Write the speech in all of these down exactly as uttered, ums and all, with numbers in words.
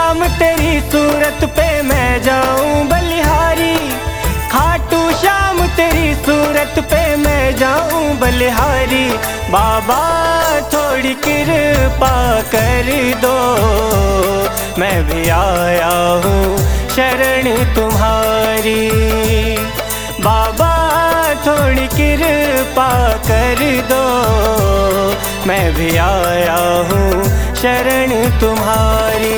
श्याम तेरी सूरत पे मैं जाऊं बलिहारी, खाटू श्याम तेरी सूरत पे मैं जाऊं बलिहारी। बाबा थोड़ी कृपा कर दो, मैं भी आया हूँ शरण तुम्हारी। बाबा थोड़ी कृपा कर दो, मैं भी आया हूँ शरण तुम्हारी।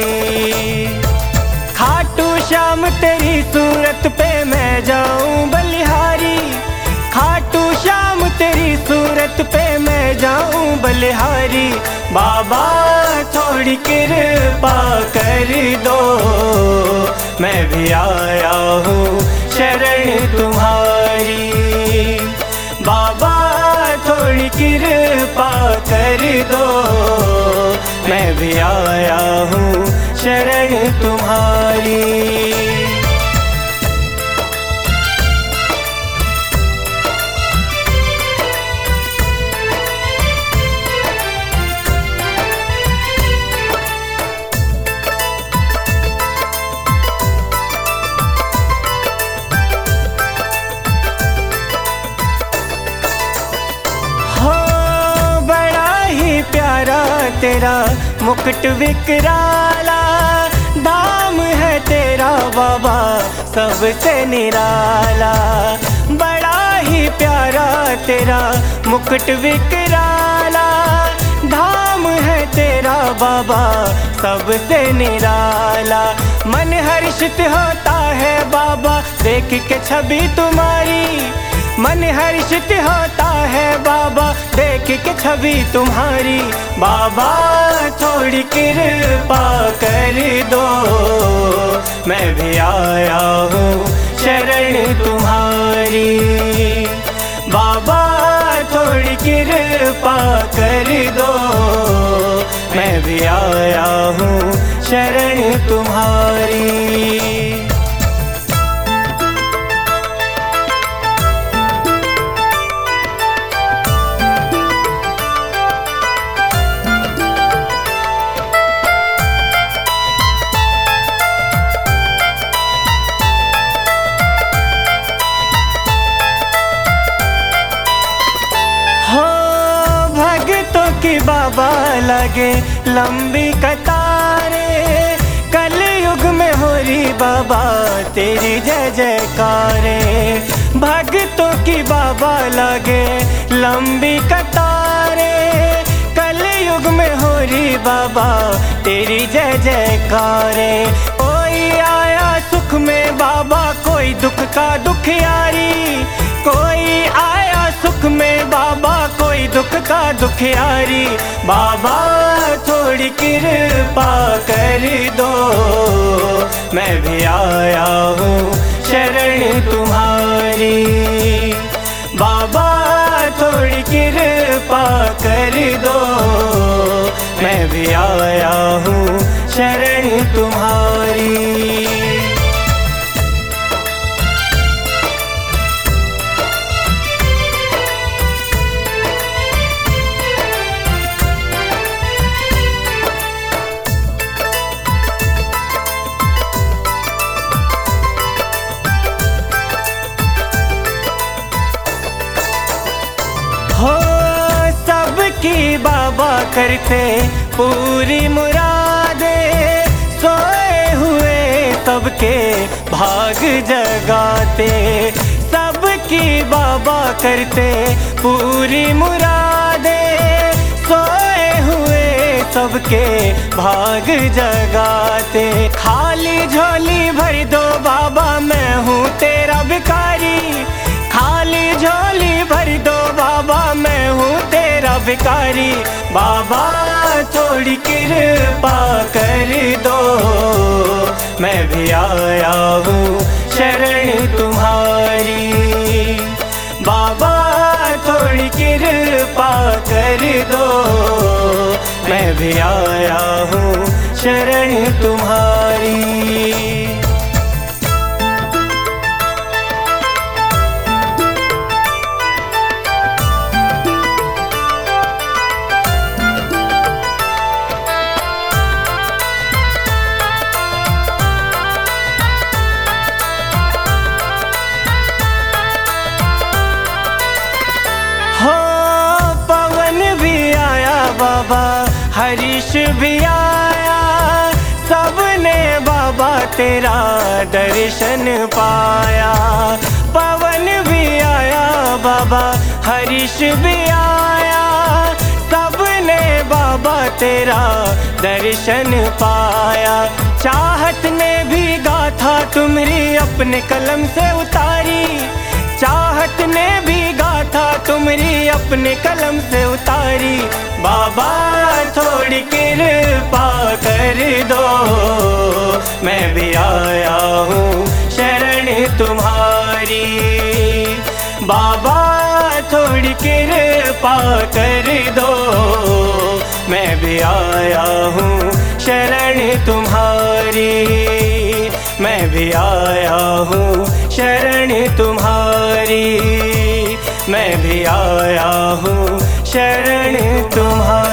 खाटू श्याम तेरी सूरत पे मैं जाऊं बलिहारी, खाटू श्याम तेरी सूरत पे मैं जाऊं बलिहारी। बाबा थोड़ी कृपा कर दो, मैं भी आया हूँ शरण तुम्हारी। बाबा थोड़ी कृपा कर दो, मैं भी आया हूँ शरण तुम्हारी। तेरा मुकुट विकराला, धाम है तेरा बाबा सबसे निराला। बड़ा ही प्यारा तेरा मुकुट विकराला, धाम है तेरा बाबा सबसे निराला। मन हर्षित होता है बाबा देख के छवि तुम्हारी, मन हर्षित होता है बाबा देख के छवि तुम्हारी। बाबा थोड़ी कृपा कर दो, मैं भी आया हूँ शरण तुम्हारी। बाबा थोड़ी कृपा कर दो, मैं भी आया हूँ शरण तुम्हारी। बाबा लगे लंबी कतारे, कलयुग में हो रही बाबा तेरी जय जयकारे। भक्तों की बाबा लगे लंबी कतारे, कलयुग में हो रही बाबा तेरी जय जयकारे। कोई आया सुख में बाबा कोई दुख का दुखियारी, कोई आया सुख में बाबा कोई दुख का दुखियारी। बाबा थोड़ी कृपा कर दो, मैं भी आया हूँ शरण तुम्हारी। बाबा थोड़ी कृपा कर दो, मैं भी आया हूँ शरण तुम्हारी। हो सबकी बाबा करते पूरी मुरादे, सोए हुए सबके भाग जगाते। सबकी बाबा करते पूरी मुरादे, सोए हुए सबके भाग जगाते। खाली झोली भर दो बाबा मैं हूँ तेरा भिखारी, खाली झोली भर दो बाबा मैं हूँ तेरा भिखारी। बाबा थोड़ी कृपा कर दो, मैं भी आया हूँ शरण तुम्हारी। बाबा थोड़ी कृपा कर दो, मैं भी आया हूँ शरण तुम्हारी। हरीश भी आया, सबने बाबा तेरा दर्शन पाया। पवन भी आया बाबा, हरीश भी आया, सबने बाबा तेरा दर्शन पाया। चाहत ने भी गाथा तुम्हारी अपने कलम से उतारी, चाहत ने भी गाथा तुम्हारी अपने कलम से उतारी। बाबा थोड़ी कृपा कर दो, मैं भी आया हूँ शरण तुम्हारी। बाबा थोड़ी कृपा कर दो, मैं भी आया हूँ शरण तुम्हारी। मैं भी आया हूँ शरण तुम्हारी, मैं भी आया हूँ शरण तुम्हारी।